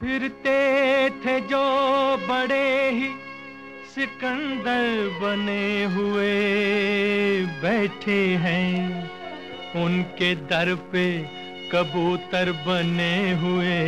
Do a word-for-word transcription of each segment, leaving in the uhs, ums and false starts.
फिरते थे जो बड़े ही सिकंदर बने हुए बैठे हैं, उनके दर पे कबूतर बने हुए।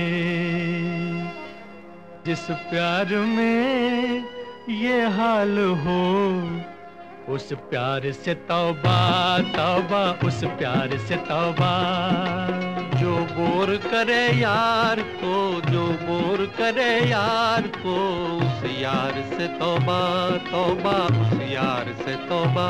जिस प्यार में ये हाल हो, उस प्यार से तौबा तौबा, उस प्यार से तौबा। जो बोर करे यार को, जो बोर करे यार को, उस यार से तौबा तौबा, उस यार से तौबा।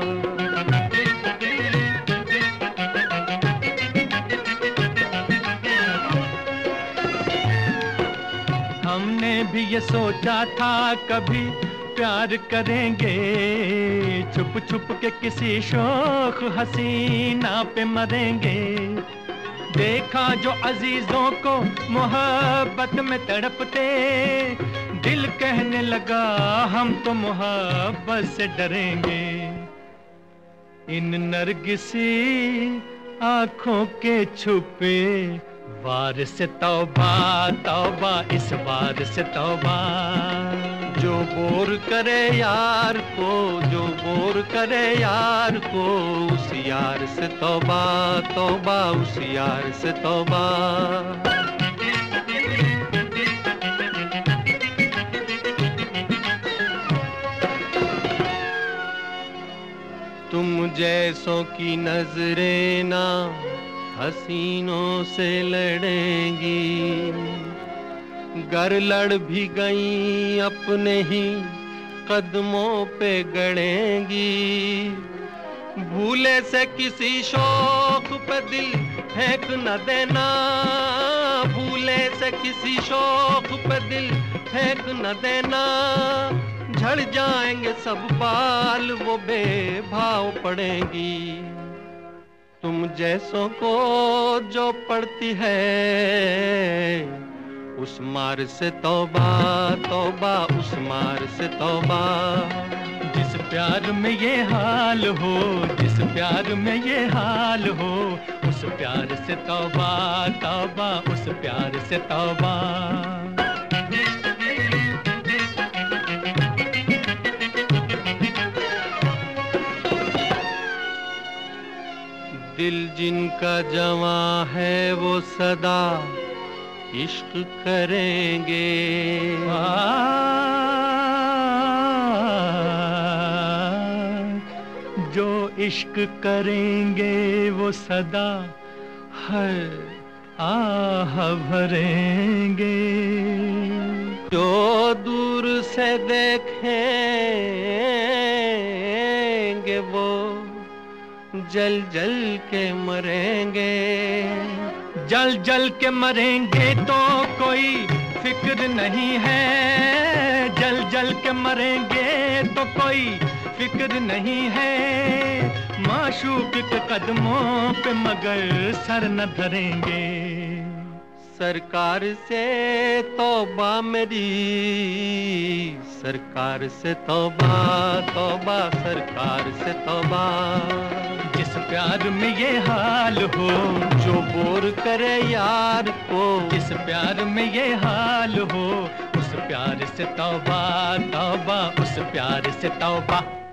हमने भी ये सोचा था कभी प्यार करेंगे, छुप छुप के किसी शौक हसीना पे मरेंगे। देखा जो अजीजों को मोहब्बत में तड़पते, दिल कहने लगा हम तो मोहब्बत से डरेंगे। इन नरगिसी आंखों के छुपे वार से तौबा तौबा, इस वार से तौबा। जो बोर करे यार को, जो बोर करे यार को, उस यार से तौबा तौबा, उस यार से तौबा। तुम जैसों की नजरें ना हसीनों से लड़ेंगी, गर लड़ भी गई अपने ही कदमों पे गड़ेंगी। भूले से किसी शौक पे दिल फेंक न देना, भूले से किसी शौक पे दिल फेंक न देना। झड़ जाएंगे सब बाल, वो बेभाव पड़ेंगी। तुम जैसों को जो पड़ती है, उस मार से तौबा तौबा, उस मार से तौबा। जिस प्यार में ये हाल हो, जिस प्यार में ये हाल हो, उस प्यार से तौबा तौबा, उस प्यार से तौबा। दिल जिनका जवां है वो सदा इश्क करेंगे, जो इश्क करेंगे वो सदा हर आह भरेंगे। जो दूर से देखेंगे वो जल जल के मरेंगे। जल जल के मरेंगे तो कोई फिक्र नहीं है, जल जल के मरेंगे तो कोई फिक्र नहीं है। माशूक के कदमों पे मगर सर न धरेंगे। सरकार से तौबा मेरी, सरकार से तौबा तौबा, सरकार से तौबा। जिस प्यार में ये हाल हो, जो बोर करे यार को, जिस प्यार में ये हाल हो, उस प्यार से तौबा तौबा, उस प्यार से तौबा।